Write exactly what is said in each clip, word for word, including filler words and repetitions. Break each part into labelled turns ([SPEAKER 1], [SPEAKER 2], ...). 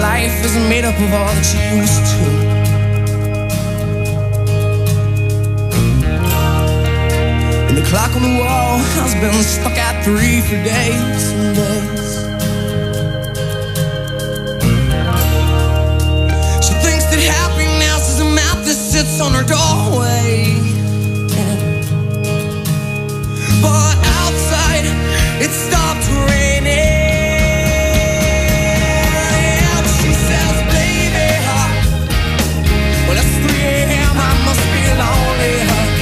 [SPEAKER 1] life isn't made up of all that you used to. And the clock on the wall has been stuck at three for days and days. She thinks that happiness is a map that sits on her doorway. But outside, it stopped raining. And she says, baby, well, it's three a m, I must be lonely.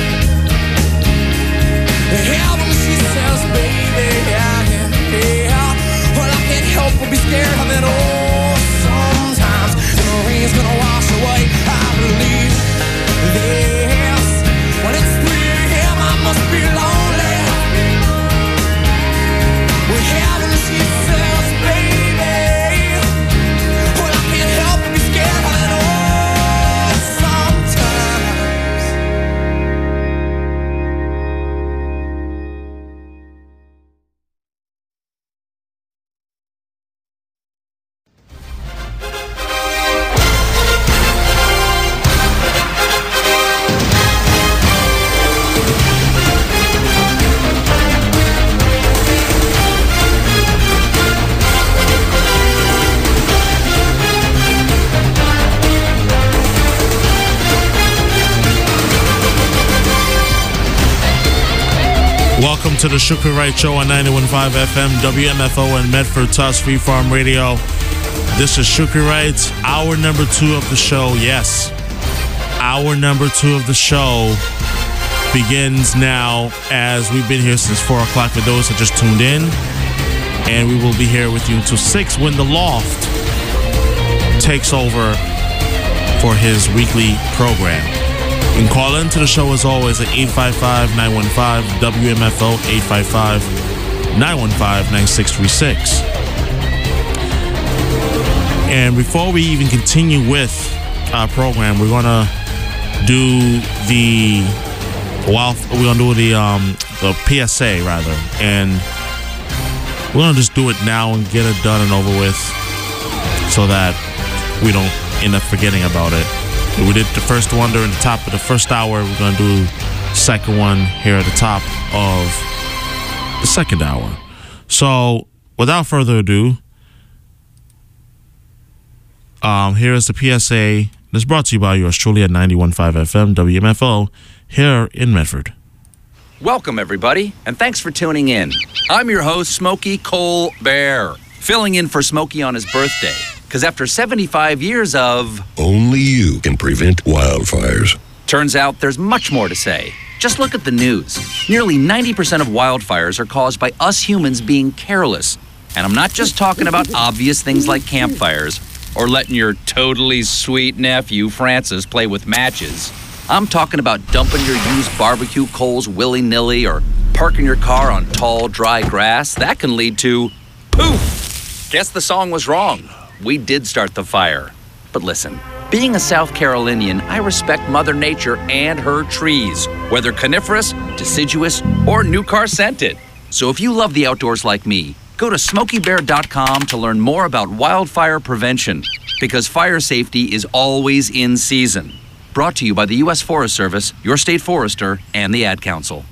[SPEAKER 1] Yeah, when she says, baby, I can't, yeah, well, I can't help but be scared of it all. Sometimes the rain's gonna wash away, I believe this. When it's three a m, I must be lonely. Well, yeah, when she says, baby, well, I can't help but be scared of it all. Sometimes.
[SPEAKER 2] Welcome to the Shukri Wright Show on ninety-one point five F M, W M F O, and Medford Tuss Free Farm Radio. This is Shukri Wright, hour number two of the show. Yes, hour number two of the show begins now, as we've been here since four o'clock for those that just tuned in. And we will be here with you until six when the Loft takes over for his weekly program. You can call into the show as always at eight five five, nine one five, W M F O, eight five five, nine one five, nine six three six. And before we even continue with our program, we're going to do the well, we're going to do the um the P S A rather, and we're going to just do it now and get it done and over with so that we don't end up forgetting about it. We did the first one during the top of the first hour. We're going to do the second one here at the top of the second hour. So, without further ado, um, here is the P S A that's brought to you by yours truly at ninety-one point five F M, W M F O, here in Medford.
[SPEAKER 3] Welcome, everybody, and thanks for tuning in. I'm your host, Smokey Cole Bear, filling in for Smokey on his birthday. Because after seventy-five years of...
[SPEAKER 4] Only you can prevent wildfires.
[SPEAKER 3] Turns out there's much more to say. Just look at the news. Nearly ninety percent of wildfires are caused by us humans being careless. And I'm not just talking about obvious things like campfires or letting your totally sweet nephew, Francis, play with matches. I'm talking about dumping your used barbecue coals willy-nilly or parking your car on tall, dry grass. That can lead to... poof! Guess the song was wrong. We did start the fire. But listen, being a South Carolinian, I respect Mother Nature and her trees, whether coniferous, deciduous, or new car scented. So if you love the outdoors like me, go to smokey bear dot com to learn more about wildfire prevention, because fire safety is always in season. Brought to you by the U S Forest Service, your state forester, and the Ad Council.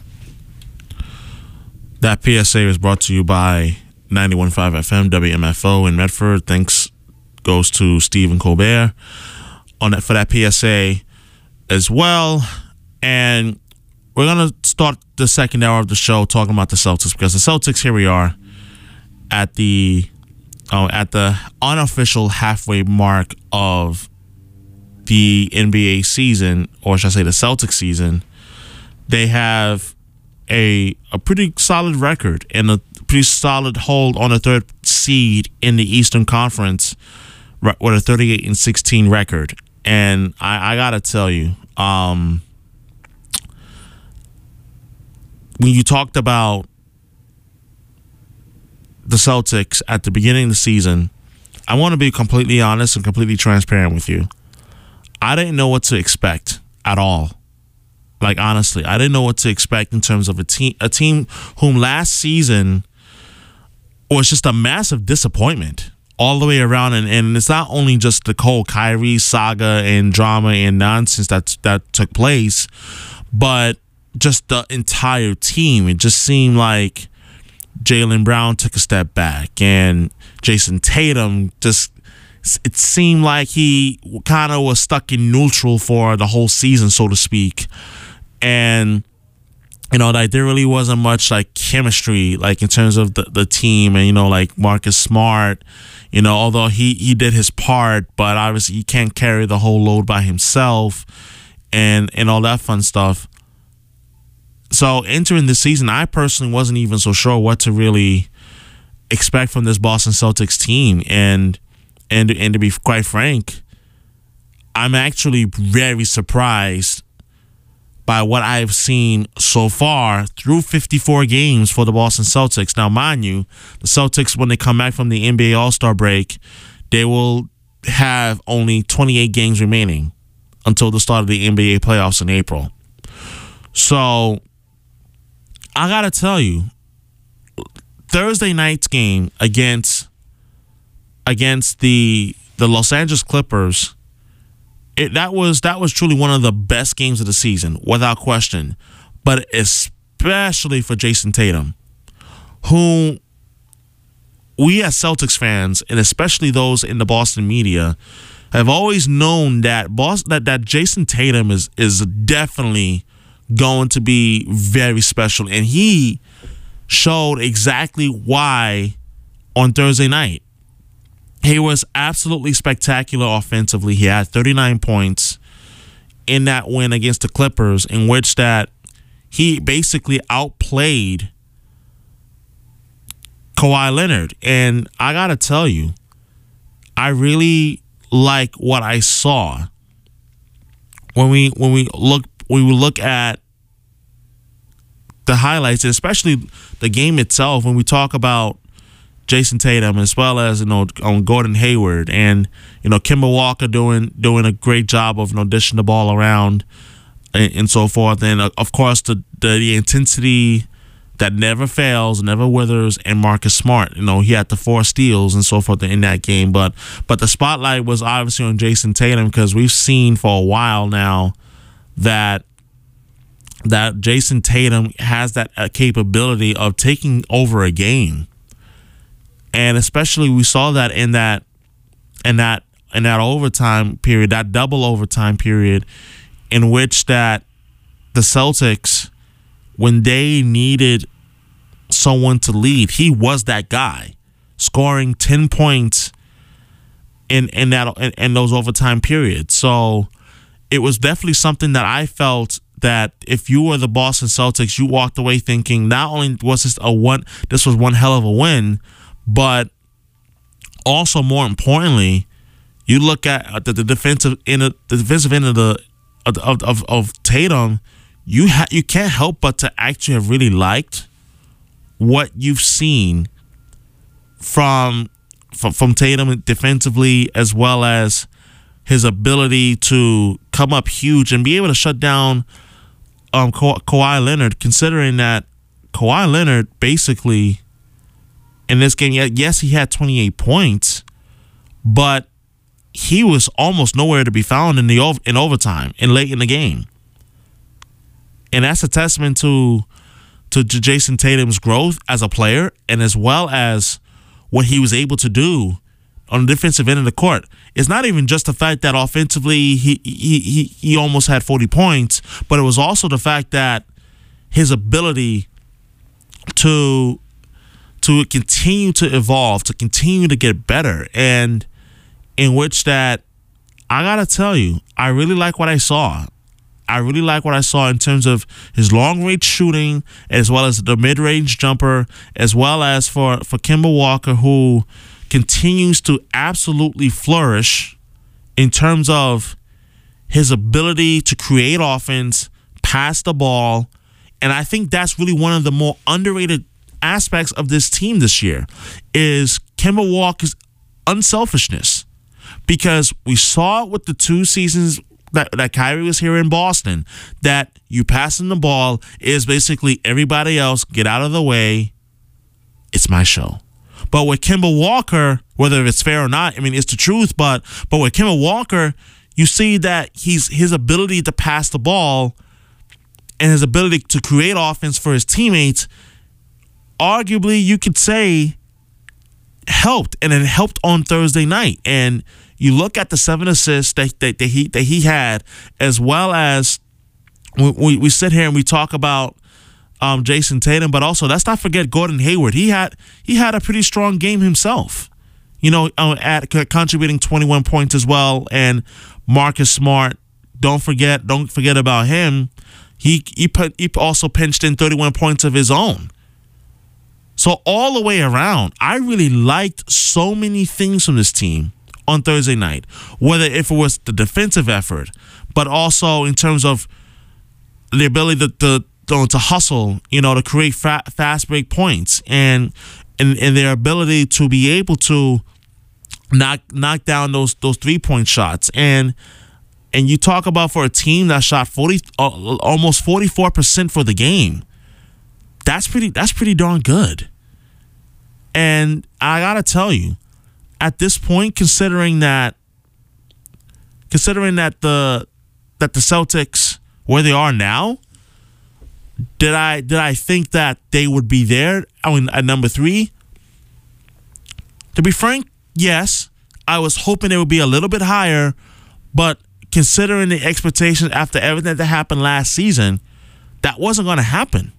[SPEAKER 2] That P S A was brought to you by ninety-one point five F M, W M F O in Medford. Thanks goes to Stephen Colbert on that for that P S A as well. And we're gonna start the second hour of the show talking about the Celtics, because the Celtics, here we are at the uh, at the unofficial halfway mark of the N B A season, or should I say the Celtics season. They have a a pretty solid record and a pretty solid hold on a third seed in the Eastern Conference with a thirty-eight and sixteen record. And I, I gotta tell you, um, when you talked about the Celtics at the beginning of the season, I want to be completely honest and completely transparent with you. I didn't know what to expect at all. Like, honestly, I didn't know what to expect in terms of a team, a team whom last season was just a massive disappointment all the way around, and, and it's not only just the whole Kyrie saga and drama and nonsense that that took place, but just the entire team. It just seemed like Jaylen Brown took a step back, and Jason Tatum just, it seemed like he kind of was stuck in neutral for the whole season, so to speak. And you know, like there really wasn't much like chemistry, like in terms of the, the team, and you know, like Marcus Smart, you know, although he he did his part, but obviously he can't carry the whole load by himself, and and all that fun stuff. So entering the season, I personally wasn't even so sure what to really expect from this Boston Celtics team, and and and to be quite frank, I'm actually very surprised by what I've seen so far through fifty-four games for the Boston Celtics. Now, mind you, the Celtics, when they come back from the N B A All-Star break, they will have only twenty-eight games remaining until the start of the N B A playoffs in April. So, I gotta tell you, Thursday night's game against against the the Los Angeles Clippers, It, that was that was truly one of the best games of the season, without question. But especially for Jason Tatum, who we as Celtics fans, and especially those in the Boston media, have always known that Boston, that, that Jason Tatum is is definitely going to be very special, and he showed exactly why on Thursday night. He was absolutely spectacular offensively. He had thirty-nine points in that win against the Clippers, in which that he basically outplayed Kawhi Leonard. And I got to tell you, I really like what I saw when we when we look when we look at the highlights, and especially the game itself, when we talk about Jason Tatum, as well as, you know, on Gordon Hayward, and, you know, Kemba Walker doing doing a great job of, you know, dishing the ball around and, and so forth. And uh, of course, the, the the intensity that never fails, never withers, and Marcus Smart. You know, he had the four steals and so forth in that game. But but the spotlight was obviously on Jason Tatum, because we've seen for a while now that that Jason Tatum has that uh, capability of taking over a game. And especially we saw that in that in that in that overtime period, that double overtime period, in which that the Celtics, when they needed someone to lead, he was that guy, scoring ten points in in that in, in those overtime periods. So it was definitely something that I felt that if you were the Boston Celtics, you walked away thinking not only was this a one, this was one hell of a win, but also, more importantly, you look at the, the defensive end of, the defensive end of the of of, of Tatum. You ha- you can't help but to actually have really liked what you've seen from from, from Tatum defensively, as well as his ability to come up huge and be able to shut down um Ka- Kawhi Leonard. Considering that Kawhi Leonard basically, in this game, yes, he had twenty-eight points, but he was almost nowhere to be found in the in overtime and late in the game. And that's a testament to to Jason Tatum's growth as a player, and as well as what he was able to do on the defensive end of the court. It's not even just the fact that offensively he he he, he almost had forty points, but it was also the fact that his ability to to continue to evolve, to continue to get better, and in which that, I gotta tell you, I really like what I saw. I really like what I saw in terms of his long-range shooting, as well as the mid-range jumper, as well as for, for Kemba Walker, who continues to absolutely flourish in terms of his ability to create offense, pass the ball, and I think that's really one of the more underrated aspects of this team this year, is Kemba Walker's unselfishness, because we saw it with the two seasons that, that Kyrie was here in Boston, that you passing the ball is basically everybody else get out of the way, it's my show. But with Kemba Walker, whether it's fair or not, I mean, it's the truth. But but with Kemba Walker, you see that he's his ability to pass the ball and his ability to create offense for his teammates, arguably you could say, helped, and it helped on Thursday night. And you look at the seven assists that, that, that he that he had, as well as we, we sit here and we talk about um, Jason Tatum, but also let's not forget Gordon Hayward. He had he had a pretty strong game himself, you know, at contributing twenty-one points as well. And Marcus Smart, don't forget, don't forget about him. He he put, he also pinched in thirty-one points of his own. So all the way around, I really liked so many things from this team on Thursday night, whether if it was the defensive effort, but also in terms of the ability to to, to hustle, you know, to create fa- fast break points, and, and and their ability to be able to knock knock down those those three point shots. And and you talk about for a team that shot forty uh, almost forty-four percent for the game. That's pretty that's pretty darn good. And I gotta tell you, at this point, considering that considering that the that the Celtics, where they are now, did I did I think that they would be there? I mean, at number three? To be frank, yes. I was hoping it would be a little bit higher, but considering the expectations after everything that happened last season, that wasn't going to happen.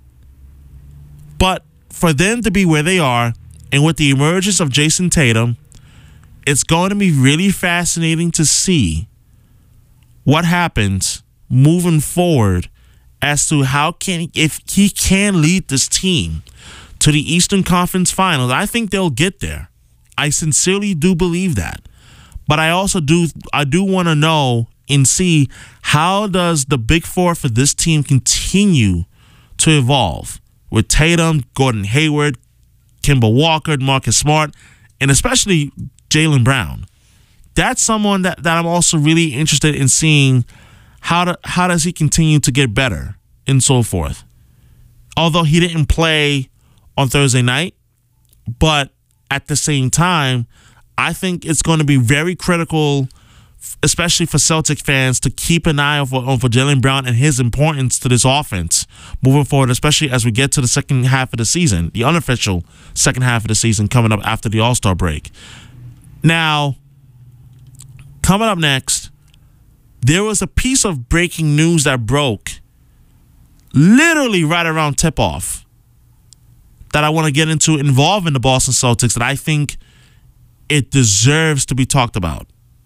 [SPEAKER 2] But for them to be where they are, and with the emergence of Jason Tatum, it's going to be really fascinating to see what happens moving forward as to how can if he can lead this team to the Eastern Conference Finals. I think they'll get there. I sincerely do believe that. But I also do I do want to know and see, how does the big four for this team continue to evolve with Tatum, Gordon Hayward, Kemba Walker, Marcus Smart, and especially Jaylen Brown. That's someone that, that I'm also really interested in seeing how to, how does he continue to get better and so forth. Although he didn't play on Thursday night, but at the same time, I think it's going to be very critical, especially for Celtic fans, to keep an eye on for, on for Jaylen Brown and his importance to this offense moving forward, especially as we get to the second half of the season, the unofficial second half of the season coming up after the All-Star break. Now, coming up next, there was a piece of breaking news that broke literally right around tip-off that I want to get into involving the Boston Celtics that I think it deserves to be talked about.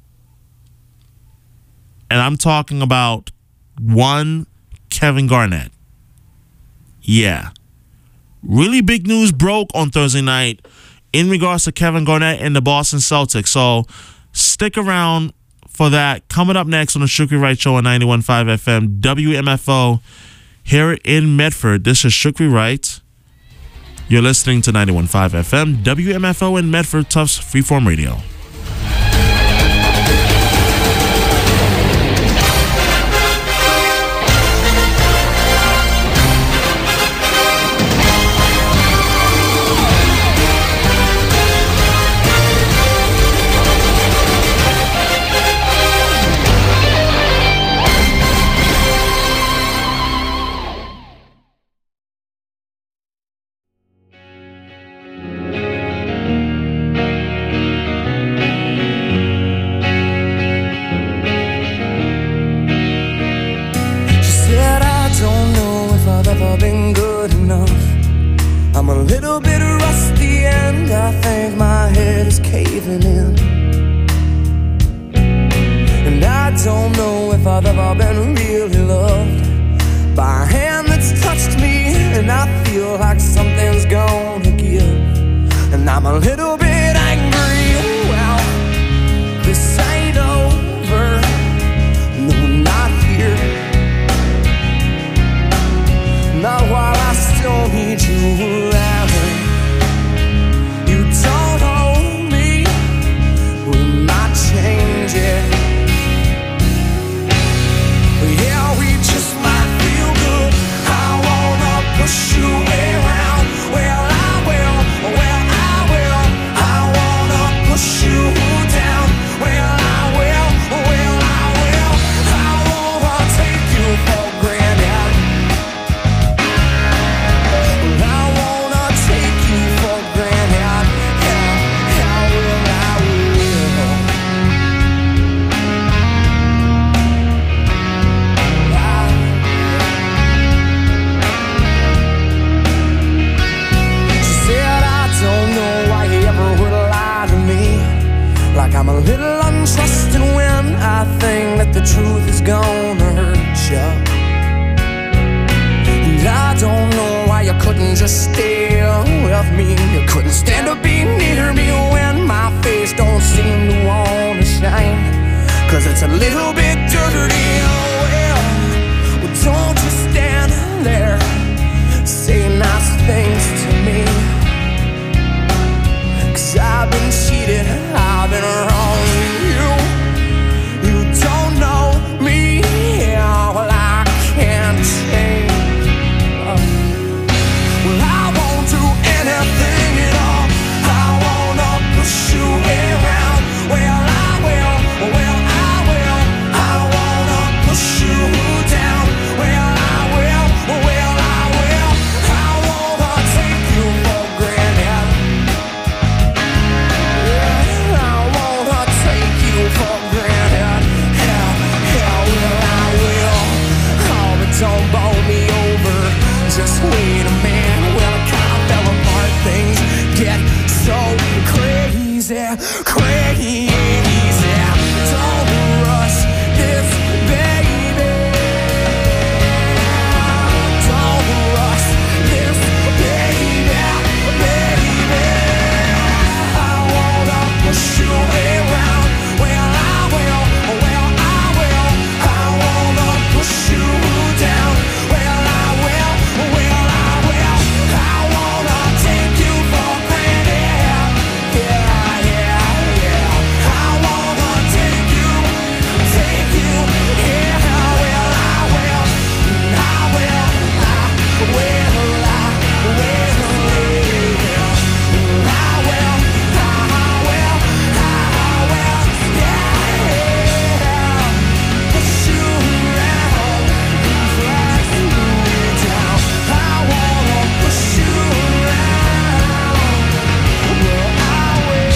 [SPEAKER 2] And I'm talking about one Kevin Garnett. Yeah. Really big news broke on Thursday night in regards to Kevin Garnett and the Boston Celtics. So stick around for that. Coming up next on the Shukri Wright Show on ninety-one point five F M, W M F O, here in Medford. This is Shukri Wright. You're listening to ninety-one point five F M, W M F O in Medford, Tufts Freeform Radio.
[SPEAKER 1] Push you around. Well, I will, well, I will. couldn't just stay with me. You couldn't stand to be near me when my face don't seem to want to shine. Cause it's a little bit dirty. Oh well, well don't just stand there, say nice things to me. Cause I've been cheated, I've been wrong. You, you don't know me. Yeah, well I can't change. Uh, well I won't do anything at all. I wanna push you around. Well I will, well I will. I wanna push you down. Well I will, well I will. I wanna take you for granted. Yeah, I wanna take you for granted. Hell, hell, well I will. Oh, but don't bowl me over. Just wait a minute. Well, it kinda fell apart. Things get so crazy, crazy. Don't rush this, baby. Don't rush this, baby, baby. I wanna push you around. Well, I will, well, I will. I wanna push you down. Well, I will, well, I will. I wanna take you for granted. Yeah, yeah, yeah. I wanna take you, take you. Yeah, well, I will, I will, I will, I will. I will, I will, I will. Yeah, push you around, drag you down. I wanna push you around. Well, I will.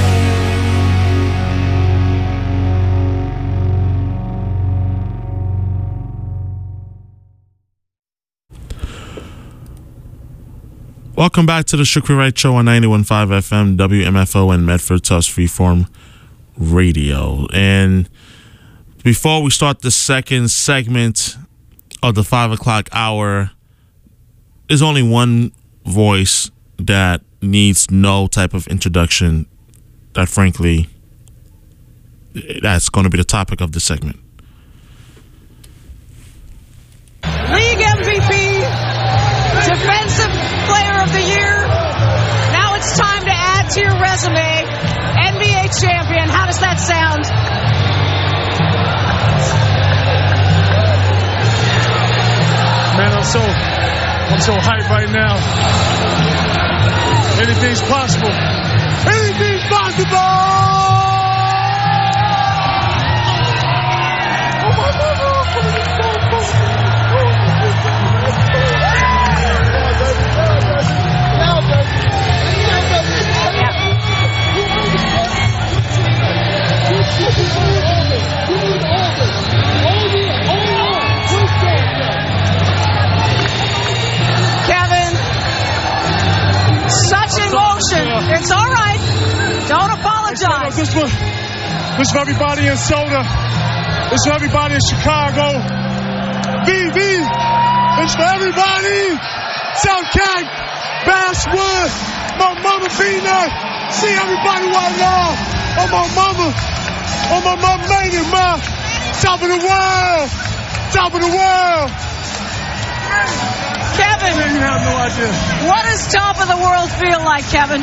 [SPEAKER 2] Welcome back to the Shukri Wright Show on ninety-one point five F M, W M F O, and Medford Tufts Freeform Radio. And before we start the second segment of the five o'clock hour, there's only one voice that needs no type of introduction. That, frankly, that's going to be the topic of the segment.
[SPEAKER 5] League M V P, Defensive Player of the Year. Now it's time to add to your resume. N B A champion. How does that sound?
[SPEAKER 6] Man, I'm so, I'm so hyped right now. Anything's possible. Anything's possible! Oh my
[SPEAKER 5] Kevin, such emotion. It's all right. Don't apologize.
[SPEAKER 6] This for, this for everybody in Soda. This for everybody in Chicago. V V. It's for everybody. South Cat, Basswood, my mama Peanut. See everybody right now. On my mama. On my mama made it, ma. Top of the world. Top of the world.
[SPEAKER 5] Kevin,
[SPEAKER 6] Man, you have no idea.
[SPEAKER 5] what does top of the world feel like, Kevin?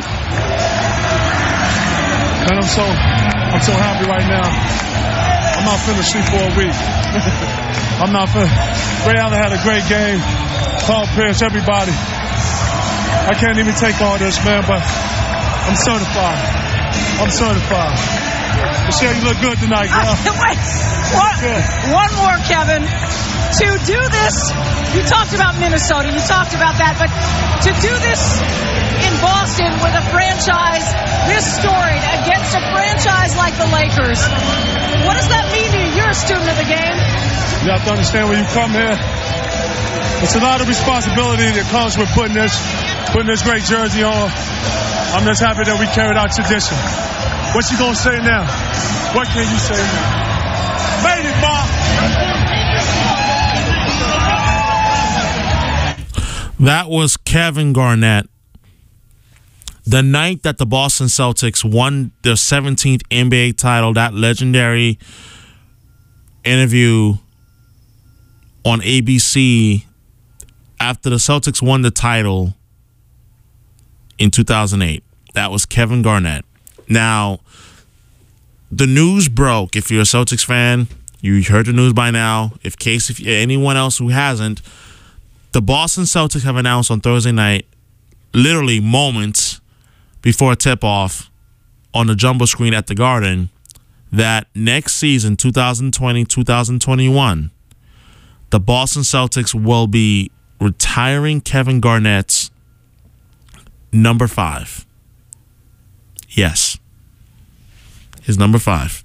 [SPEAKER 6] Man, I'm so, I'm so happy right now. I'm not finna sleep for a week. I'm not finna. Ray Allen had a great game. Paul Pierce, everybody. I can't even take all this, man, but I'm certified. I'm certified. Michelle, you look good tonight, girl.
[SPEAKER 5] Wait, one, one more, Kevin. To do this, you talked about Minnesota, you talked about that, but to do this in Boston with a franchise this storied against a franchise like the Lakers, what does that mean to you? You're a student of the game.
[SPEAKER 6] You have to understand when you come here, it's a lot of responsibility that comes with putting this, putting this great jersey on. I'm just happy that we carried our tradition. What you gonna say now? What can you say now? Made it, Bob.
[SPEAKER 2] That was Kevin Garnett. The night that the Boston Celtics won their seventeenth N B A title, that legendary interview on A B C after the Celtics won the title in two thousand eight. That was Kevin Garnett. Now, the news broke. If you're a Celtics fan, you heard the news by now. If case if anyone else who hasn't, the Boston Celtics have announced on Thursday night, literally moments before tip-off on the jumbo screen at the Garden, that next season, twenty twenty, twenty twenty-one, the Boston Celtics will be retiring Kevin Garnett's number five. Yes. His number five.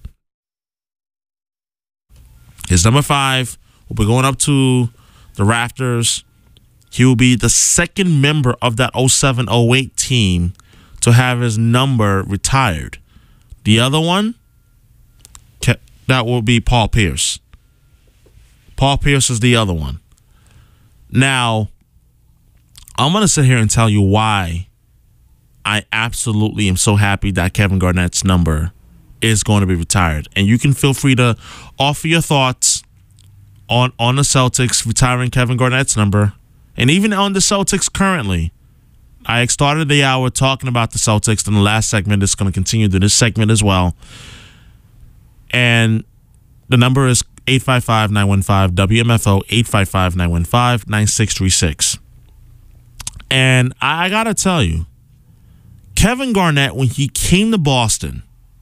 [SPEAKER 2] His number five will be going up to the rafters. He will be the second member of that oh seven oh eight team to have his number retired. The other one, that will be Paul Pierce. Paul Pierce is the other one. Now, I'm going to sit here and tell you why I absolutely am so happy that Kevin Garnett's number is going to be retired. And you can feel free to offer your thoughts on, on the Celtics retiring Kevin Garnett's number, and even on the Celtics currently. I started the hour talking about the Celtics in the last segment. It's going to continue to this segment as well. And the number is eight five five, nine one five, W M F O, eight five five, nine one five, nine six three six. And I got to tell you, Kevin Garnett, when he came to Boston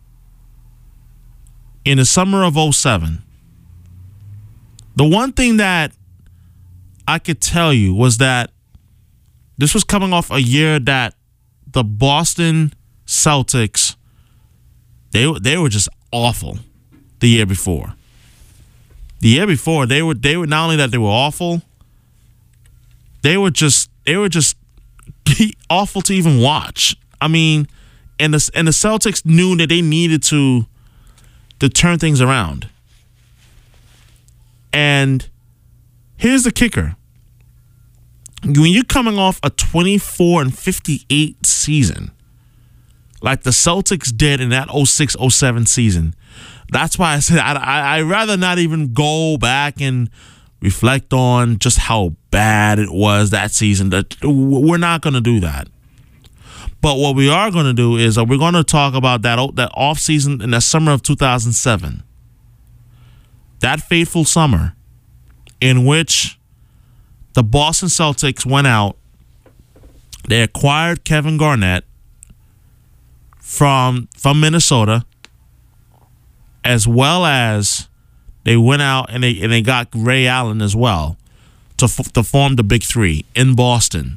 [SPEAKER 2] in the summer of oh seven, the one thing that I could tell you was that this was coming off a year that the Boston Celtics, they they were just awful the year before. The year before, they were they were not only that they were awful, they were just they were just awful to even watch. I mean, and the and the Celtics knew that they needed to to turn things around. And here's the kicker. When you're coming off a twenty-four and fifty-eight season, like the Celtics did in that oh six oh seven season, that's why I said I, I, I'd rather not even go back and reflect on just how bad it was that season. That we're not going to do that. But what we are going to do is uh, we're going to talk about that that off season in the summer of two thousand seven. That fateful summer in which the Boston Celtics went out, they acquired Kevin Garnett from from Minnesota, as well as they went out and they and they got Ray Allen as well to to form the Big Three in Boston.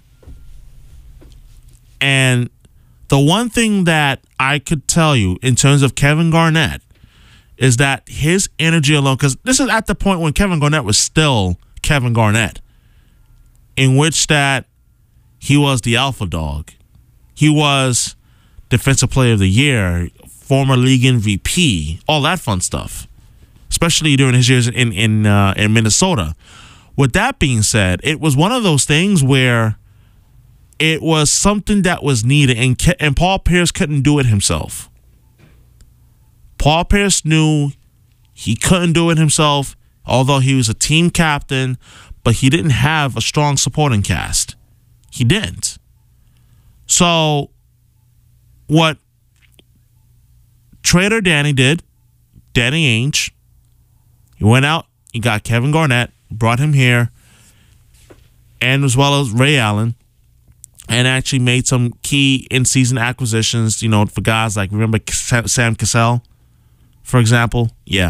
[SPEAKER 2] And the one thing that I could tell you in terms of Kevin Garnett is that his energy alone, because this is at the point when Kevin Garnett was still Kevin Garnett, in which that he was the alpha dog. He was Defensive Player of the Year, former league M V P, all that fun stuff, especially during his years in in uh, in Minnesota. With that being said, it was one of those things where it was something that was needed, and Ke- and Paul Pierce couldn't do it himself. Paul Pierce knew he couldn't do it himself, although he was a team captain, but he didn't have a strong supporting cast. He didn't. So what Trader Danny did, Danny Ainge, he went out, he got Kevin Garnett, brought him here, and as well as Ray Allen, and actually made some key in-season acquisitions, you know, for guys like, remember Sam Cassell, for example? Yeah.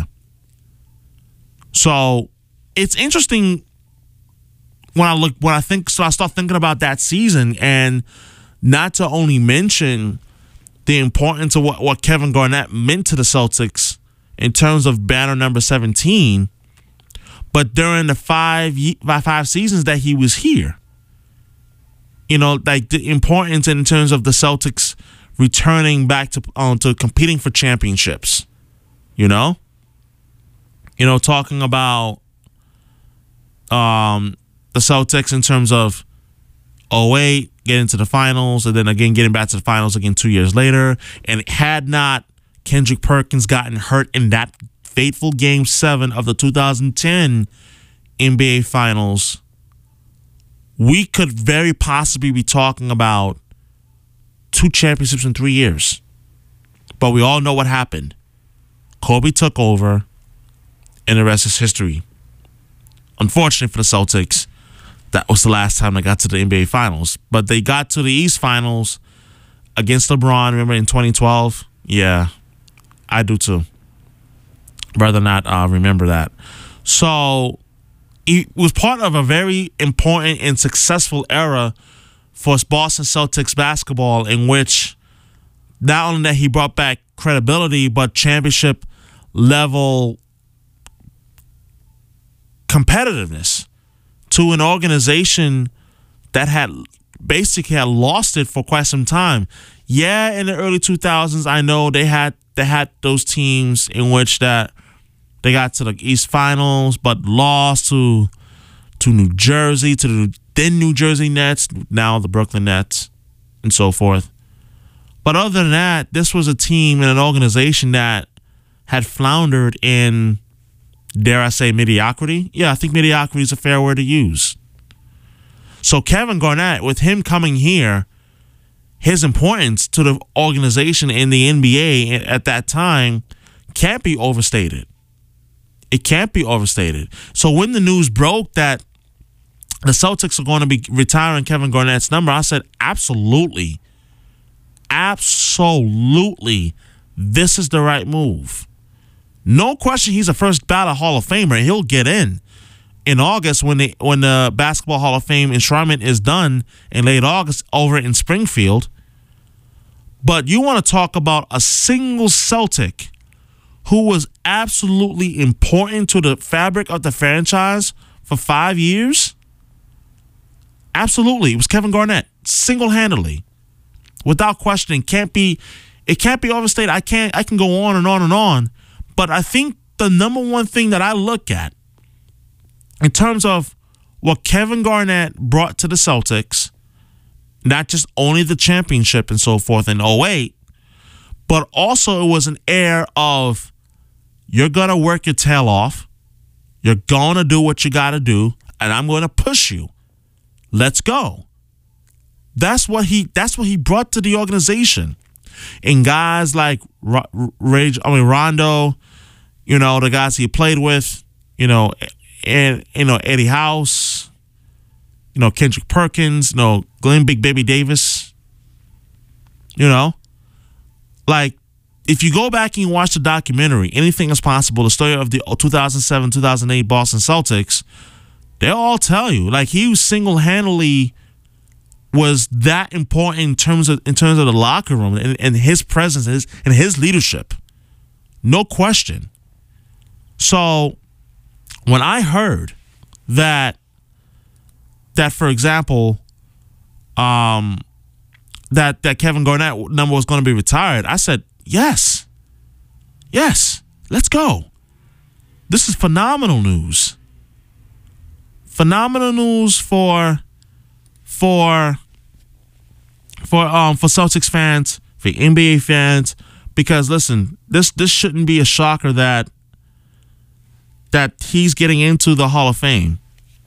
[SPEAKER 2] So it's interesting when I look, when I think, so I start thinking about that season, and not to only mention the importance of what, what Kevin Garnett meant to the Celtics in terms of banner number seventeen, but during the five five seasons that he was here, you know, like the importance in terms of the Celtics returning back to um, to competing for championships, you know, you know, talking about um, the Celtics in terms of oh eight, getting to the finals, and then again getting back to the finals again two years later. And had not Kendrick Perkins gotten hurt in that fateful Game seven of the two thousand ten N B A Finals, we could very possibly be talking about two championships in three years. But we all know what happened. Kobe took over, and the rest is history. Unfortunately for the Celtics, that was the last time they got to the N B A Finals. But they got to the East Finals against LeBron, remember, in twenty twelve? Yeah, I do too. Rather not uh, remember that. So it was part of a very important and successful era for Boston Celtics basketball, in which not only that he brought back credibility, but championship level competitiveness to an organization that had basically had lost it for quite some time. Yeah, in the early two thousands, I know they had they had those teams in which that they got to the East Finals, but lost to to New Jersey, to the then New Jersey Nets, now the Brooklyn Nets, and so forth. But other than that, this was a team and an organization that had floundered in, dare I say, mediocrity? Yeah, I think mediocrity is a fair word to use. So Kevin Garnett, with him coming here, his importance to the organization in the N B A at that time can't be overstated. It can't be overstated. So when the news broke that the Celtics are going to be retiring Kevin Garnett's number, I said, absolutely. Absolutely. This is the right move. No question, he's a first ballot Hall of Famer, and he'll get in in August when the when the Basketball Hall of Fame enshrinement is done in late August over in Springfield. But you want to talk about a single Celtic who was absolutely important to the fabric of the franchise for five years? Absolutely. It was Kevin Garnett, single-handedly. Without questioning. Can't be it can't be overstated. I can't I can go on and on and on. But I think the number one thing that I look at in terms of what Kevin Garnett brought to the Celtics, not just only the championship and so forth in oh eight, but also it was an air of, you're going to work your tail off, you're going to do what you got to do, and I'm going to push you. Let's go. That's what he that's what he brought to the organization. And guys like Rage, I mean Rondo, you know, the guys he played with, you know, and you know, Eddie House, you know, Kendrick Perkins, you know, Glenn Big Baby Davis. You know? Like, if you go back and you watch the documentary, Anything Is Possible, the story of the two thousand seven two thousand eight Boston Celtics, they'll all tell you, like, he was single-handedly was that important in terms of in terms of the locker room and, and his presence and his, and his leadership. No question. So when I heard that that for example, um that that Kevin Garnett number was going to be retired, I said, yes. Yes. Let's go. This is phenomenal news. Phenomenal news for for for um for Celtics fans, for N B A fans, because listen, this this shouldn't be a shocker that that he's getting into the Hall of Fame.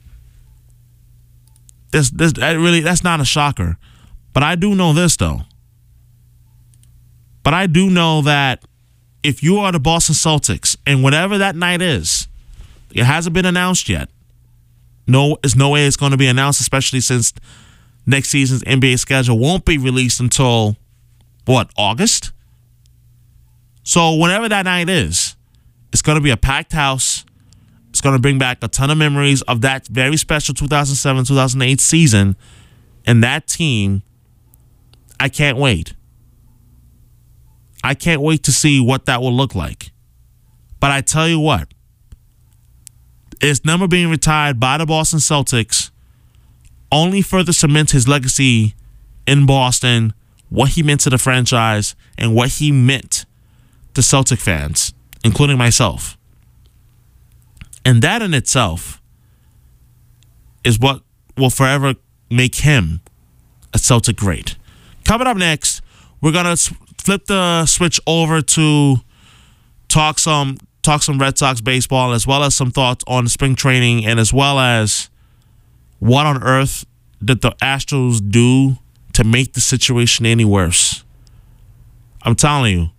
[SPEAKER 2] This this that really that's not a shocker. But I do know this though. But I do know that if you are the Boston Celtics and whatever that night is, it hasn't been announced yet. No, there's no way it's going to be announced, especially since next season's N B A schedule won't be released until, what, August? So whenever that night is, it's going to be a packed house. It's going to bring back a ton of memories of that very special two thousand seven two thousand eight season and that team. I can't wait. I can't wait to see what that will look like. But I tell you what, his number being retired by the Boston Celtics only further cements his legacy in Boston, what he meant to the franchise, and what he meant to Celtic fans, including myself. And that in itself is what will forever make him a Celtic great. Coming up next, we're gonna flip the switch over to talk some talk some Red Sox baseball, as well as some thoughts on spring training, and as well as what on earth did the Astros do to make the situation any worse. I'm telling you,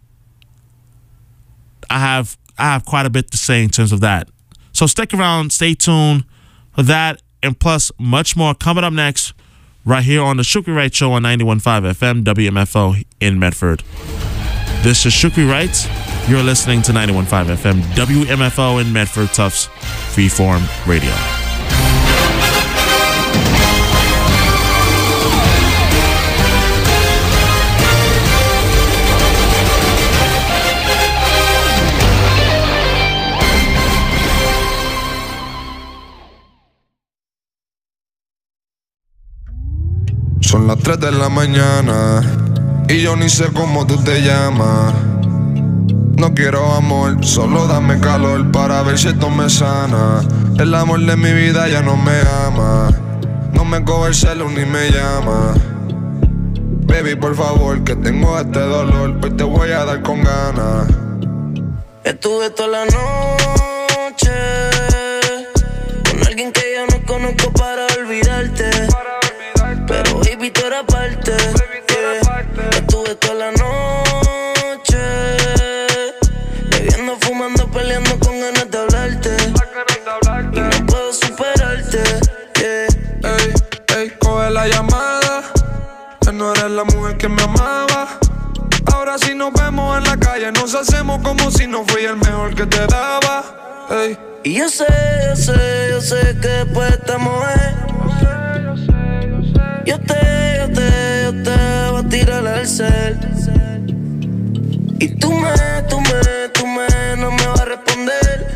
[SPEAKER 2] I have I have quite a bit to say in terms of that. So stick around, stay tuned for that, and plus much more coming up next right here on the Shukri Wright Show on ninety-one point five F M W M F O in Medford. This is Shukri Wright. You're listening to ninety-one point five F M W M F O in Medford, Tufts Freeform Radio.
[SPEAKER 7] Son las tres de la mañana y yo ni sé cómo tú te llamas. No quiero amor, solo dame calor para ver si esto me sana. El amor de mi vida ya no me ama, no me coge el celu ni me llama. Baby, por favor, que tengo este dolor, hoy te voy a dar con ganas.
[SPEAKER 8] Estuve toda la noche con alguien que yo no conozco para olvidarte, pero baby, tú eras parte, yeah. Estuve toda la noche bebiendo, fumando, peleando con ganas de hablarte, y no puedo superarte, yeah.
[SPEAKER 7] Ey, ey, coge la llamada, que no eres la mujer que me amaba. Ahora si nos vemos en la calle nos hacemos como si no fui el mejor que te daba, ey.
[SPEAKER 8] Y yo sé, yo sé, yo sé que después estamos en Yo te, yo te, yo te voy a tirar al cel. Y tú me, tú me, tú me, no me vas a responder.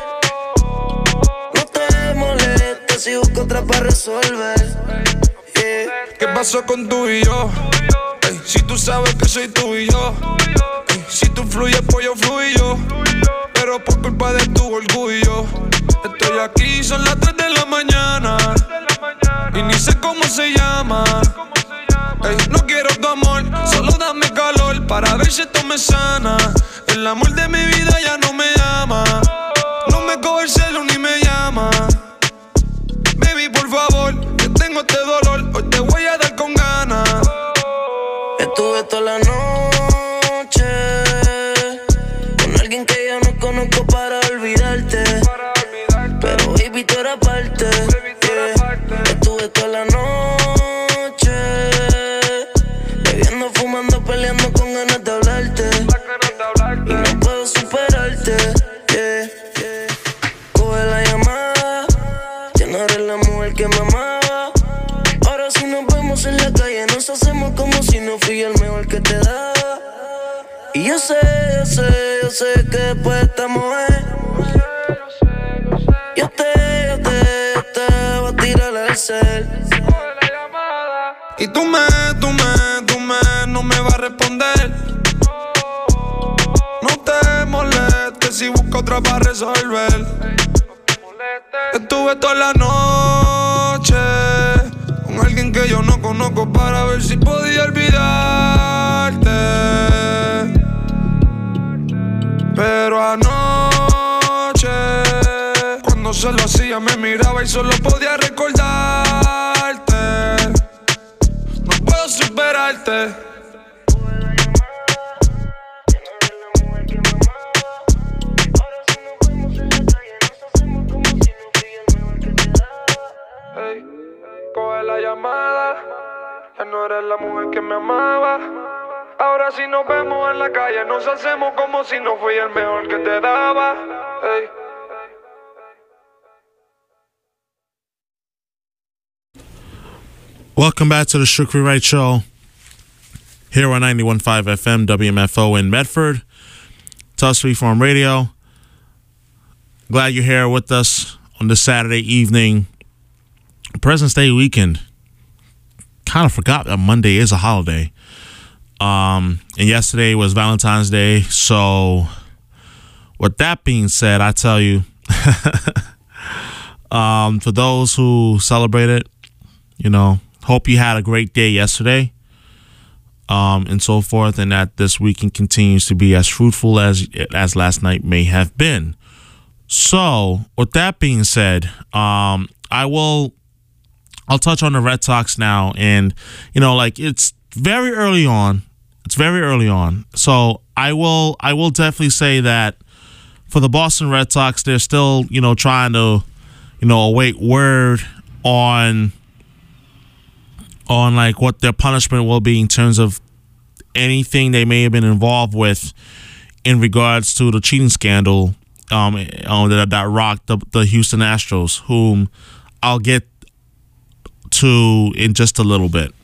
[SPEAKER 8] No te molestes si busco otra para resolver, yeah.
[SPEAKER 7] ¿Qué pasó con tú y yo? Ey, si tú sabes que soy tú y yo. Ey, si tú fluyes pues yo fluyo, pero por culpa de tu orgullo. Estoy aquí, son las tres de la mañana y ni sé cómo se llama. Ey, no quiero tu amor, solo dame calor para ver si esto me sana. El amor de mi vida ya no me ama, no me coge el celu ni me llama. Baby, por favor, que tengo este dolor, hoy te voy a dar con ganas.
[SPEAKER 8] Estuve toda la noche con alguien que yo no conozco para olvidarte, pero baby, tú eras parte, yeah. Estuve toda la noche bebiendo, fumando, peleando con ganas de hablarte, y no puedo superarte, yeah, yeah. Coge la llamada, ya no eres la mujer que me amaba. Ahora si nos vemos en la calle nos hacemos como si no fui el mejor que te daba. Y yo sé, yo sé, yo sé que después estamos en Yo te, yo te, yo te voy a tirar al cel.
[SPEAKER 7] Y tú me, tú me, tú me, no me vas a responder. No te molestes si busco otra para resolver. Estuve toda la noche con alguien que yo no conozco para ver si podía olvidarte, pero anoche cuando se lo hacía me miraba y solo podía recordarte. No puedo superarte. Hey, coge la llamada, ya no eres la mujer que me amaba. Ahora si nos vemos en la calle nos hacemos como si no fui el mejor que te daba, hey.
[SPEAKER 2] Welcome back to the Shukri Wright Show here on ninety-one point five F M W M F O in Medford, Tufts Freeform Radio. Glad you're here with us on this Saturday evening, President's Day weekend. Kind of forgot that Monday is a holiday. Um, and yesterday was Valentine's Day. So with that being said, I tell you, um, for those who celebrate it, you know, hope you had a great day yesterday, um, and so forth, and that this weekend continues to be as fruitful as as last night may have been. So, with that being said, um, I will I'll touch on the Red Sox now, and you know, like it's very early on. It's very early on, so I will I will definitely say that for the Boston Red Sox, they're still you know trying to you know await word on on like what their punishment will be in terms of anything they may have been involved with in regards to the cheating scandal um, um that, that rocked the, the Houston Astros, whom I'll get to in just a little bit.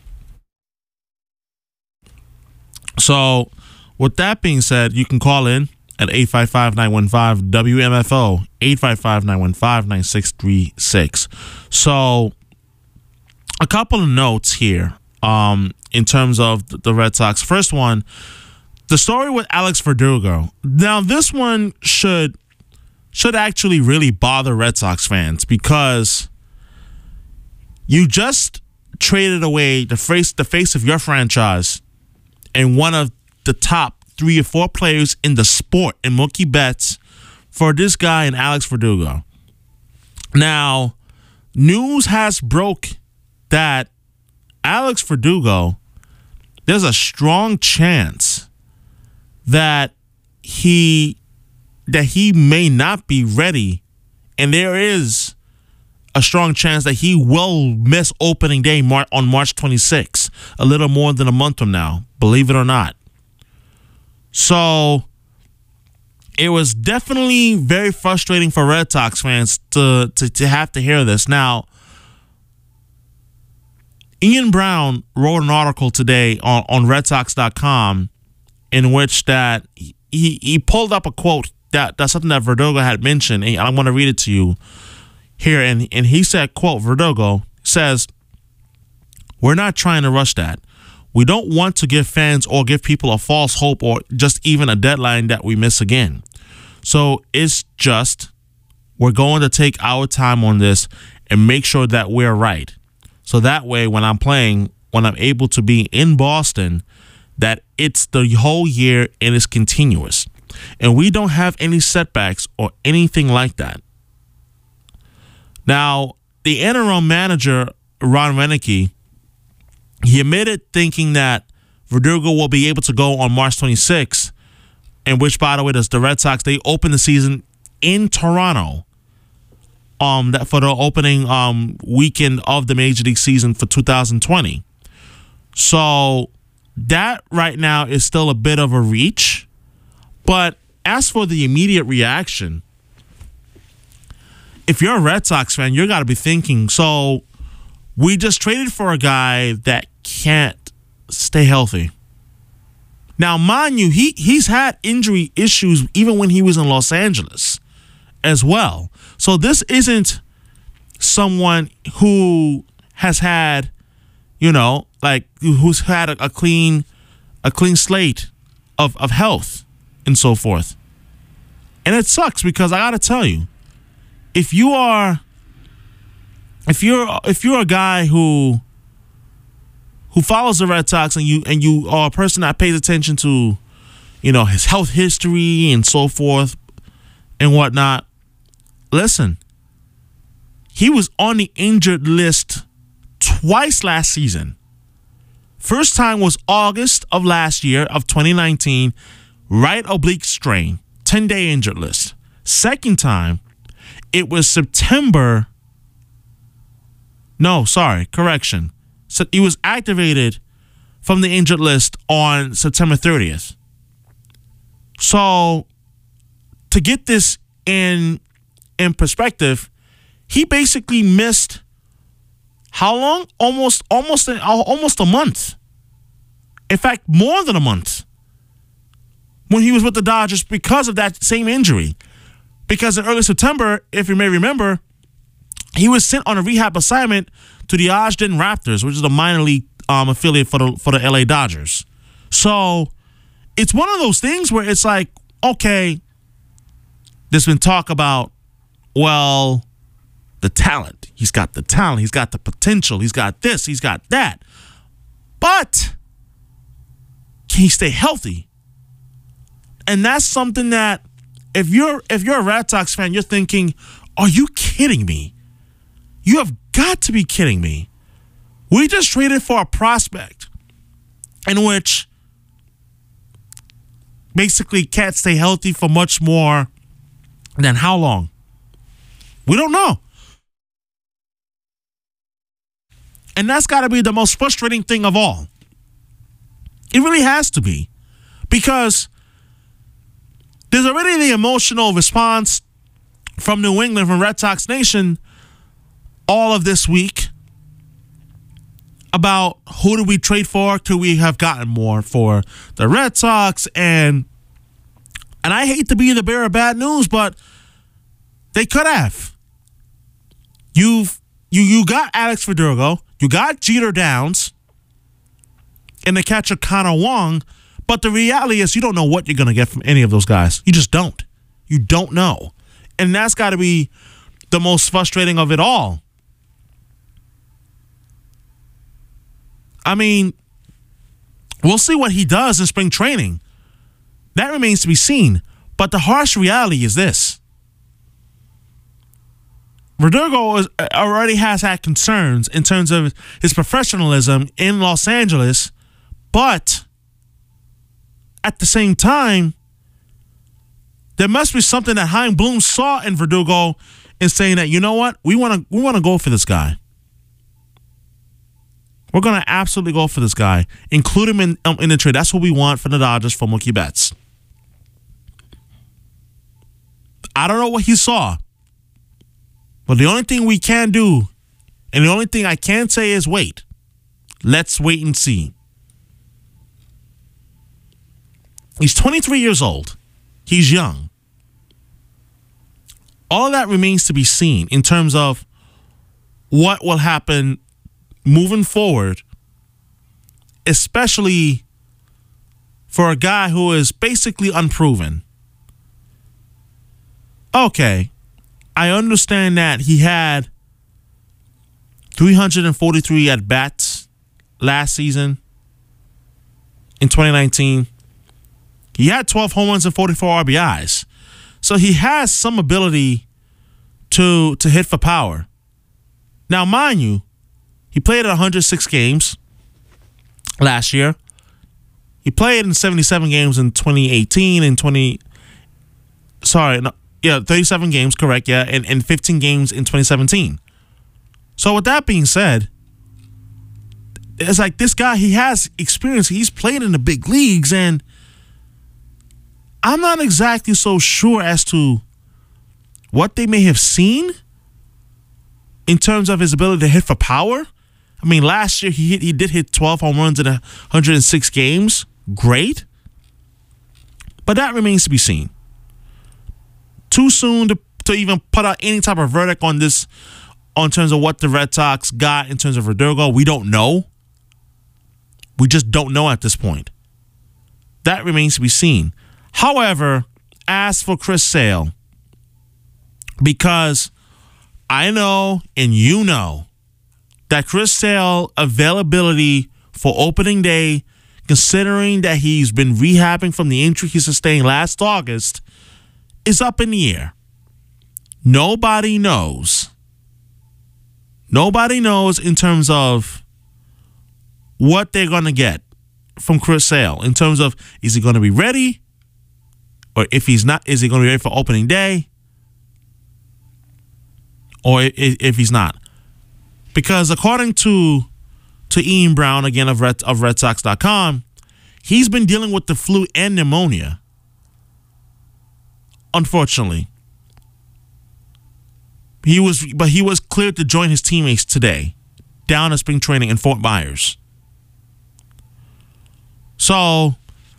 [SPEAKER 2] So with that being said, you can call in at eight five five, nine one five, W M F O, eight five five, nine one five, nine six three six. So a couple of notes here um, in terms of the Red Sox. First one, the story with Alex Verdugo. Now, this one should should actually really bother Red Sox fans because you just traded away the face the face of your franchise and one of the top three or four players in the sport in Mookie Betts for this guy and Alex Verdugo. Now, news has broke that Alex Verdugo, there's a strong chance that he that he may not be ready, and there is a strong chance that he will miss opening day Mar- on March twenty-sixth, a little more than a month from now, believe it or not. So it was definitely very frustrating for Red Sox fans to to, to have to hear this. Now, Ian Brown wrote an article today on, on Red Sox dot com in which that he, he pulled up a quote that, that's something that Verdugo had mentioned, and I want to read it to you here. And, and he said, quote, Verdugo says, "We're not trying to rush that. We don't want to give fans or give people a false hope or just even a deadline that we miss again. So it's just, we're going to take our time on this and make sure that we're right. So that way, when I'm playing, when I'm able to be in Boston, that it's the whole year and it's continuous. And we don't have any setbacks or anything like that." Now, the interim manager, Ron Roenicke, he admitted thinking that Verdugo will be able to go on March twenty-sixth, in which, by the way, does the Red Sox, they open the season in Toronto. Um, that for the opening um weekend of the Major League season for two thousand twenty. So that right now is still a bit of a reach. But as for the immediate reaction, if you're a Red Sox fan, you got to be thinking, so we just traded for a guy that can't stay healthy. Now, mind you, he he's had injury issues even when he was in Los Angeles as well. So this isn't someone who has had, you know, like who's had a, a clean, a clean slate of, of health and so forth. And it sucks because I gotta tell you, if you are, if you're if you're a guy who who follows the Red Sox and you and you are a person that pays attention to, you know, his health history and so forth and whatnot, listen, he was on the injured list twice last season. First time was August of last year, of twenty nineteen, right oblique strain, ten-day injured list. Second time, it was September. No, sorry, correction. So he was activated from the injured list on September thirtieth. So to get this in in perspective, he basically missed how long? Almost, almost, almost a month. In fact, more than a month when he was with the Dodgers because of that same injury. Because in early September, if you may remember, he was sent on a rehab assignment to the Ogden Raptors, which is a minor league um, affiliate for the for the L A Dodgers. So it's one of those things where it's like, okay, there's been talk about, well, the talent. He's got the talent. He's got the potential. He's got this. He's got that. But can he stay healthy? And that's something that if you're if you're a Red Sox fan, you're thinking, are you kidding me? You have got to be kidding me. We just traded for a prospect in which basically can't stay healthy for much more than how long? We don't know. And that's got to be the most frustrating thing of all. It really has to be. Because there's already the emotional response from New England, from Red Sox Nation, all of this week about who do we trade for? Could we have gotten more for the Red Sox? And and I hate to be the bearer of bad news, but they could have. You've you you got Alex Verdugo, you got Jeter Downs, and the catcher Connor Wong, but the reality is you don't know what you're gonna get from any of those guys. You just don't. You don't know. And that's gotta be the most frustrating of it all. I mean, we'll see what he does in spring training. That remains to be seen. But the harsh reality is this. Verdugo is, already has had concerns in terms of his professionalism in Los Angeles, but at the same time, there must be something that Chaim Bloom saw in Verdugo in saying that, you know what, we want to we want to go for this guy. We're going to absolutely go for this guy. Include him in, um, in the trade. That's what we want for the Dodgers for Mookie Betts. I don't know what he saw. But the only thing we can do, and the only thing I can say is wait. Let's wait and see. He's twenty-three years old. He's young. All of that remains to be seen in terms of what will happen moving forward, especially for a guy who is basically unproven. Okay, I understand that he had three hundred forty-three at-bats last season in twenty nineteen. He had twelve home runs and forty-four R B Is. So he has some ability to, to hit for power. Now, mind you, he played at one hundred six games last year. He played in seventy-seven games in twenty eighteen and twenty. Sorry, no, yeah, thirty-seven games, correct, yeah, and, and fifteen games in twenty seventeen. So with that being said, it's like this guy, he has experience. He's played in the big leagues, and I'm not exactly so sure as to what they may have seen in terms of his ability to hit for power. I mean, last year he hit, he did hit twelve home runs in one hundred six games. Great. But that remains to be seen. Too soon to, to even put out any type of verdict on this, on terms of what the Red Sox got in terms of Verdugo. We don't know. We just don't know at this point. That remains to be seen. However, as for Chris Sale, because I know and you know that Chris Sale availability for opening day, considering that he's been rehabbing from the injury he sustained last August, is up in the air. Nobody knows. Nobody knows in terms of what they're going to get from Chris Sale. In terms of, is he going to be ready? Or if he's not, is he going to be ready for opening day? Or if he's not. Because according to to Ian Brown, again, of Red, of Red Sox dot com, he's been dealing with the flu and pneumonia. Unfortunately. He was, but he was cleared to join his teammates today down at spring training in Fort Myers. So,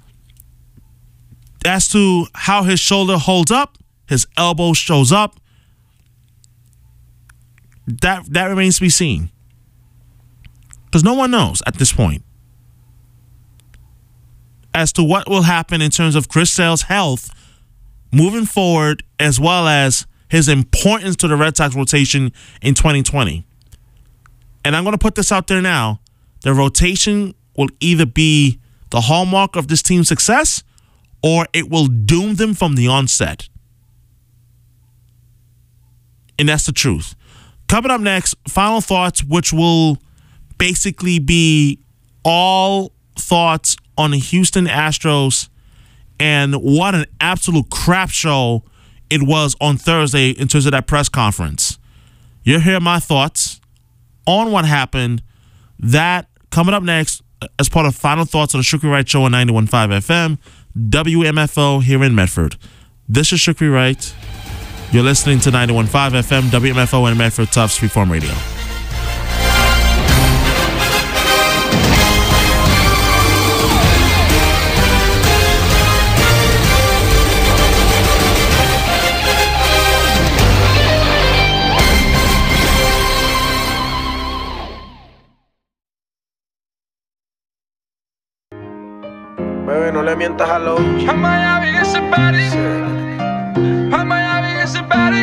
[SPEAKER 2] as to how his shoulder holds up, his elbow shows up, that that remains to be seen. Because no one knows at this point as to what will happen in terms of Chris Sale's health moving forward, as well as his importance to the Red Sox rotation in twenty twenty. And I'm going to put this out there now. The rotation will either be the hallmark of this team's success or it will doom them from the onset. And that's the truth. Coming up next, final thoughts, which will basically be all thoughts on the Houston Astros and what an absolute crap show it was on Thursday in terms of that press conference. You'll hear my thoughts on what happened. That coming up next as part of Final Thoughts on the Shukri Wright Show on ninety-one point five F M, W M F O here in Medford. This is Shukri Wright. You're listening to ninety-one point five F M, W M F O in Medford, Tufts Freeform Radio.
[SPEAKER 9] Bebé, no le mientas a los.
[SPEAKER 7] I'm Miami, it's a body. I'm Miami, it's a body.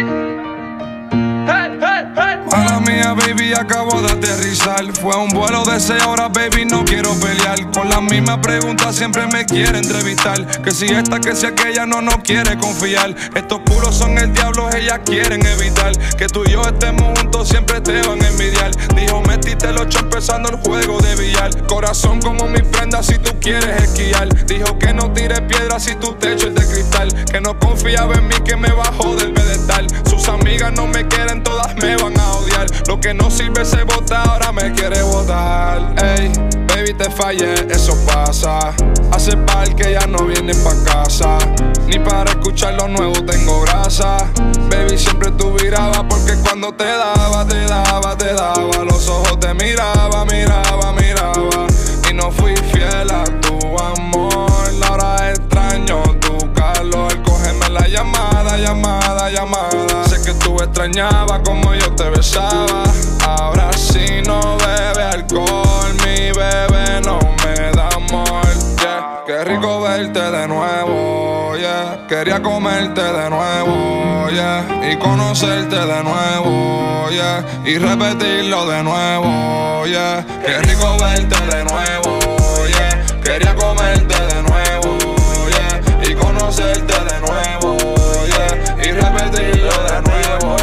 [SPEAKER 7] Hey, hey, hey. Mala mía, baby, acabo de aterrizar. Fue un vuelo de seis horas, baby, no quiero pelear. Con las mismas preguntas siempre me quiere entrevistar. Que si esta, que si aquella, no nos quiere confiar. Estos culos son el diablo, ellas quieren evitar. Que tú y yo estemos juntos, siempre te van a envidiar. Dijo, metiste el ocho empezando el juego de billar. Corazón como mi prenda si tú quieres esquiar. Dijo que no tires piedras si tu techo es de cristal. Que no confiaba en mí, que me bajó del pedestal. Sus amigas no me quieren, todas me van a odiar. Lo que no sirve se bota, ahora me quiere botar. Ey, baby, te fallé, eso pasa. Hace par que ya no vienes pa' casa. Ni para escuchar lo nuevo tengo grasa. Baby, siempre tú virabas porque cuando te daba, te daba, te daba. Los ojos te miraba, miraba, miraba. Y no fui fiel a tu amor. Ahora extraño tu calor. Cógeme la llamada, llamada, llamada. Sé que tú extrañabas como yo te besaba. Ahora sí no bebe alcohol. Mi bebé no me da amor, yeah. Qué rico verte de nuevo, yeah. Quería comerte de nuevo, yeah. Y conocerte de nuevo, yeah. Y repetirlo de nuevo, yeah. Qué rico verte de nuevo, yeah. Quería comerte de nuevo, yeah. Y conocerte de nuevo, yeah. Y repetirlo de nuevo,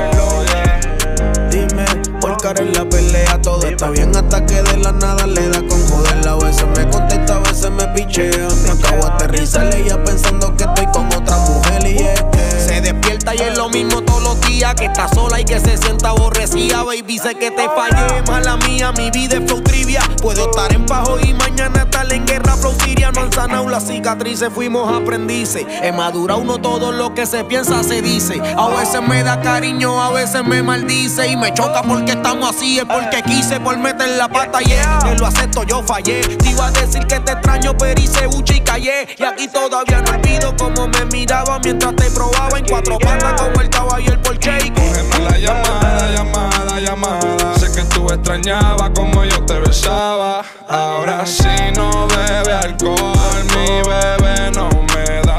[SPEAKER 7] yeah.
[SPEAKER 9] Dime, por cara en la pelea todo está bien hasta que de la nada le da con joderla. A veces me contesta, a veces me pichea. Me acabo de aterrizar ella pensando que estoy con otra mujer y es que se despierta y es lo mismo todos los días. Que está sola y que se sienta aborrecida. Baby, sé que te fallé, mala mía, mi vida es flow trivia. Puedo estar en pajo y mañana estar en guerra flow siria. No han sanado las cicatrices, fuimos aprendices. He madurado uno todo lo que se piensa se dice. A veces me da cariño, a veces me maldice. Y me choca porque estamos así, es porque quise por meter la pata y yeah. Que lo acepto, yo fallé. Te iba a decir que te extraño, pero hice buche y callé. Y aquí todavía no olvido cómo me miraba mientras te probaba en cuatro patas como el caballo y el porche. Y
[SPEAKER 7] cógeme la llamada, llamada, llamada. Sé que tú extrañabas como yo te besaba. Ahora sí no bebe alcohol. Mi bebé no me da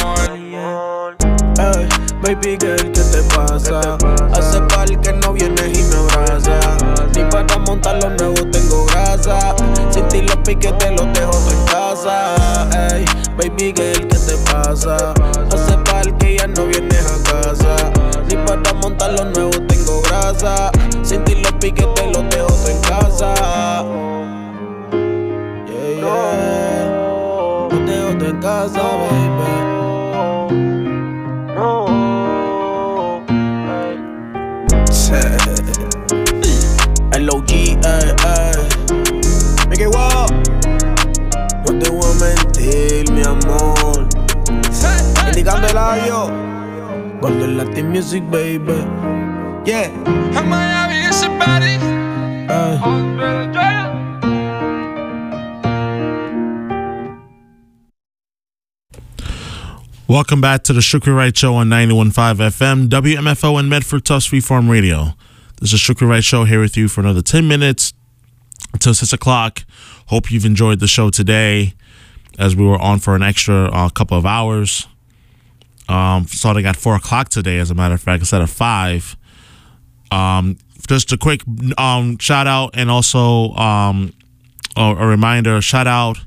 [SPEAKER 7] amor.
[SPEAKER 9] Ey, baby girl, ¿qué te pasa? Hace par que no vienes y me abrazas. Ni para montar los nuevos tengo grasa. Sin ti los piquetes los dejo en casa. Ey, baby girl, ¿qué te pasa? Hace par que ya no vienes a casa. Ni para montar los nuevos tengo grasa. Sin ti los piquetes los dejo en casa. Yeah, yeah. Los dejo en casa, baby. No. El O G, eh, eh. Mickey Wow. No te voy a mentir, mi amor. Indicando el labio. Golden Latin Music, baby. Yeah.
[SPEAKER 7] I'm Miami, it's a body.
[SPEAKER 2] Welcome back to the Shukri Wright Show on ninety-one point five F M, W M F O in Medford, Tufts Freeform Radio. This is Shukri Wright Show here with you for another ten minutes until six o'clock. Hope you've enjoyed the show today as we were on for an extra uh, couple of hours. Um, starting at four o'clock today, as a matter of fact, instead of five. Um, just a quick um, shout out and also um, a, a reminder. Shout out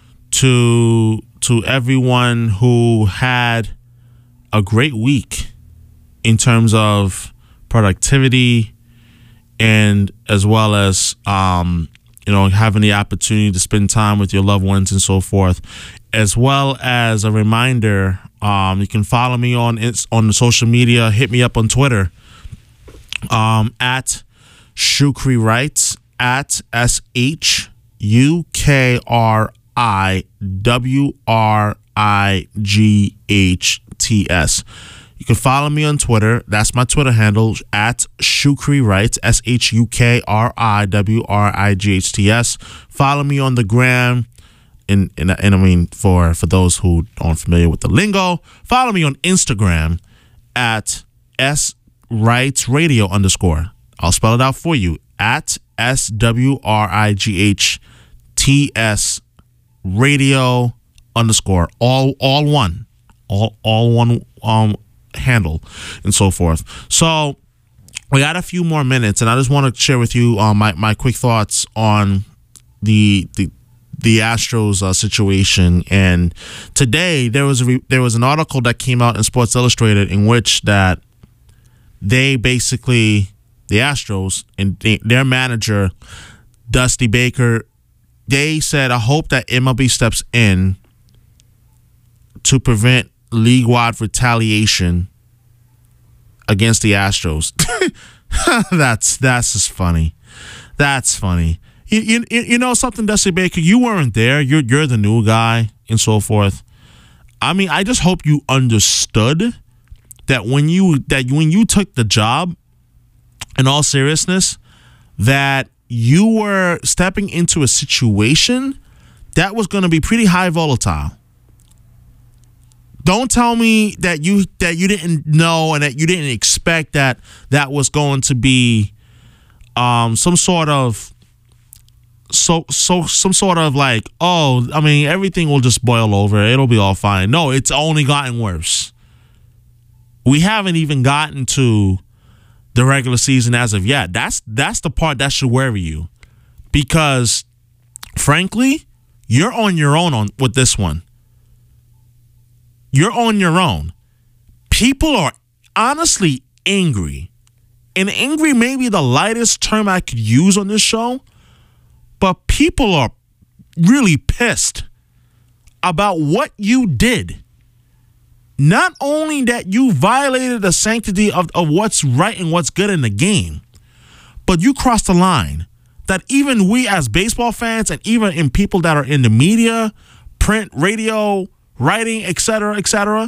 [SPEAKER 2] to to everyone who had a great week in terms of productivity and as well as um, you know, having the opportunity to spend time with your loved ones and so forth. As well as a reminder, um, you can follow me on on the social media. Hit me up on Twitter um, at Shukri Writes, at S H U K R I W R I G H T S. You can follow me on Twitter. That's my Twitter handle, at Shukri Writes, S H U K R I W R I G H T S. Follow me on the gram. And, and, and I mean, for, for those who aren't familiar with the lingo, follow me on Instagram at S Writes Radio underscore. I'll spell it out for you, at S W R I G H T S Radio underscore. All all one. All all one um handle and so forth. So we got a few more minutes, and I just want to share with you um, my, my quick thoughts on the the the Astros uh, situation. And today there was a re- there was an article that came out in Sports Illustrated in which that they basically, the Astros and they, their manager Dusty Baker, they said, I hope that M L B steps in to prevent league-wide retaliation against the Astros. that's that's just funny. That's funny. You, you you know something, Dusty Baker? You weren't there. You're you're the new guy and so forth. I mean, I just hope you understood that when you that when you took the job, in all seriousness, that you were stepping into a situation that was going to be pretty high volatile. Don't tell me that you that you didn't know and that you didn't expect that that was going to be um, some sort of so so some sort of like, oh, I mean, everything will just boil over. It'll be all fine. No, it's only gotten worse. We haven't even gotten to the regular season as of yet. That's that's the part that should worry you, because frankly, you're on your own on with this one. You're on your own. People are honestly angry. And angry may be the lightest term I could use on this show, but people are really pissed about what you did. Not only that you violated the sanctity of, of what's right and what's good in the game, but you crossed the line that even we as baseball fans and even in people that are in the media, print, radio, writing, et cetera, et cetera,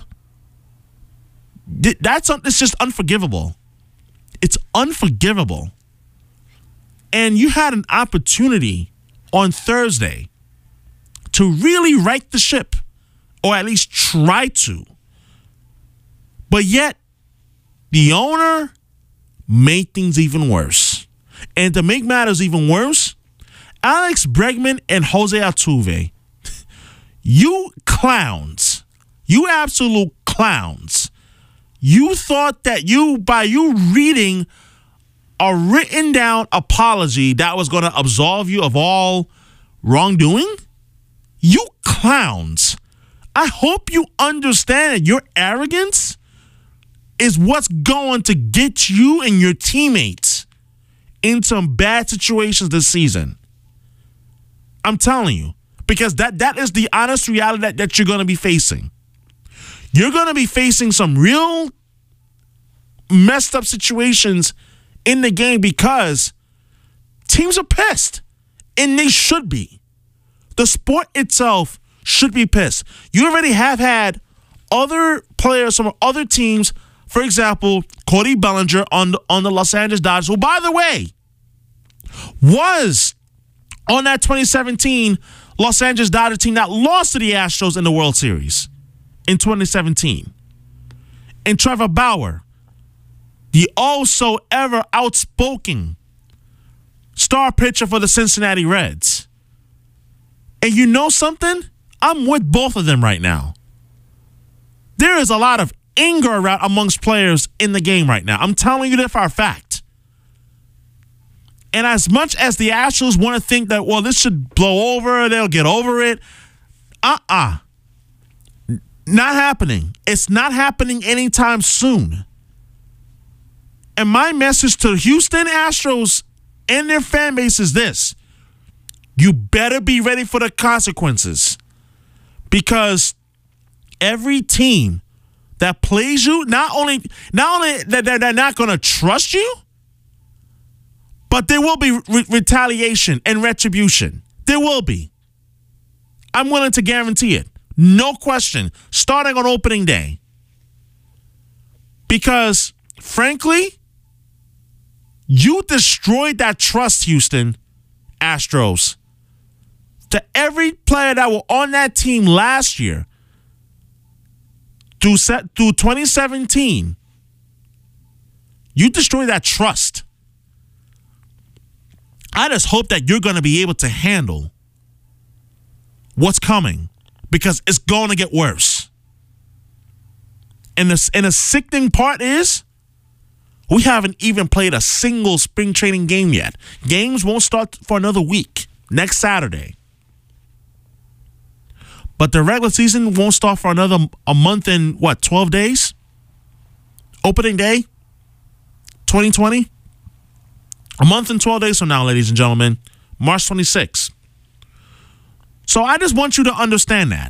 [SPEAKER 2] that's it's just unforgivable. It's unforgivable. And you had an opportunity on Thursday to really right the ship, or at least try to. But yet, the owner made things even worse. And to make matters even worse, Alex Bregman and Jose Altuve, you clowns, you absolute clowns, you thought that you, by you reading a written down apology that was going to absolve you of all wrongdoing? You clowns. I hope you understand that your arrogance is what's going to get you and your teammates in some bad situations this season. I'm telling you. Because that, that is the honest reality that, that you're going to be facing. You're going to be facing some real messed up situations in the game because teams are pissed. And they should be. The sport itself should be pissed. You already have had other players from other teams, for example, Cody Bellinger on the, on the Los Angeles Dodgers, who, by the way, was on that twenty seventeen Los Angeles Dodgers team that lost to the Astros in the World Series in twenty seventeen. And Trevor Bauer, the also ever outspoken star pitcher for the Cincinnati Reds. And you know something? I'm with both of them right now. There is a lot of anger around amongst players in the game right now. I'm telling you that for a fact. And as much as the Astros want to think that, well, this should blow over, they'll get over it, uh-uh. Not happening. It's not happening anytime soon. And my message to the Houston Astros and their fan base is this. You better be ready for the consequences. Because every team that plays you, not only, not only that they're not going to trust you, but there will be re- retaliation and retribution. There will be. I'm willing to guarantee it. No question. Starting on opening day. Because, frankly, you destroyed that trust, Houston Astros. To every player that were on that team last year, through, set, through twenty seventeen, you destroyed that trust. I just hope that you're going to be able to handle what's coming, because it's going to get worse. And the, and the sickening part is, we haven't even played a single spring training game yet. Games won't start for another week, next Saturday. But the regular season won't start for another a month and, what, twelve days? Opening day, twenty twenty. A month and twelve days from now, ladies and gentlemen, March twenty-sixth. So I just want you to understand that.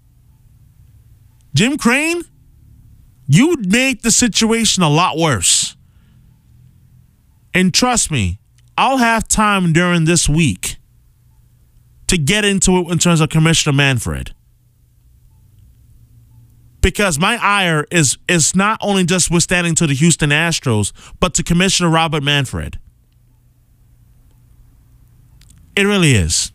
[SPEAKER 2] Jim Crane, you made the situation a lot worse. And trust me, I'll have time during this week to get into it in terms of Commissioner Manfred. Because my ire is, is not only just withstanding to the Houston Astros, but to Commissioner Robert Manfred. It really is.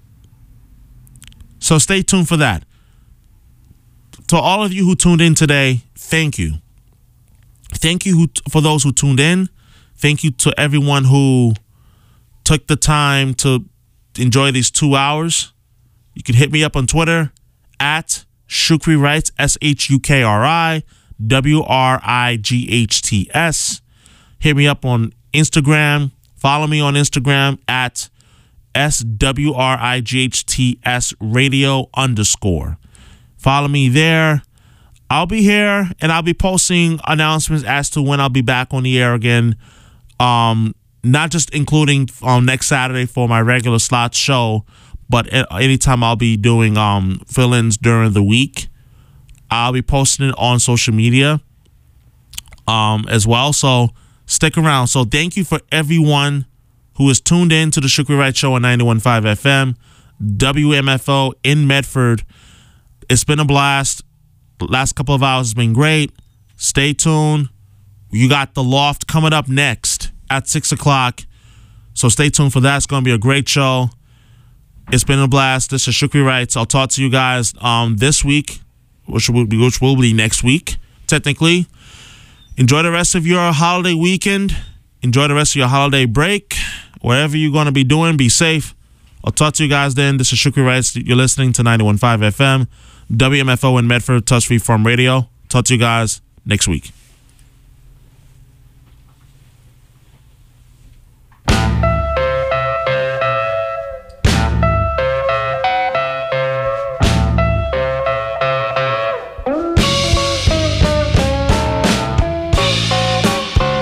[SPEAKER 2] So stay tuned for that. To all of you who tuned in today, thank you. Thank you who, for those who tuned in. Thank you to everyone who took the time to enjoy these two hours. You can hit me up on Twitter at Shukri Wrights, S H U K R I W R I G H T S. Hit me up on Instagram. Follow me on Instagram at S W R I G H T S radio underscore. Follow me there. I'll be here and I'll be posting announcements as to when I'll be back on the air again. Um, not just including um, next Saturday for my regular slot show, but anytime I'll be doing um, fill-ins during the week. I'll be posting it on social media um, as well. So stick around. So thank you for everyone who is tuned in to the Shukri Wright Show on ninety-one point five F M, W M F O in Medford. It's been a blast. The last couple of hours has been great. Stay tuned. You got The Loft coming up next at six o'clock. So stay tuned for that. It's going to be a great show. It's been a blast. This is Shukri Wrights. I'll talk to you guys um, this week, which will be, which will be next week, technically. Enjoy the rest of your holiday weekend. Enjoy the rest of your holiday break. Wherever you're going to be doing, be safe. I'll talk to you guys then. This is Shukri Wrights. You're listening to ninety-one point five F M, W M F O in Medford, Touch Free Farm Radio. Talk to you guys next week.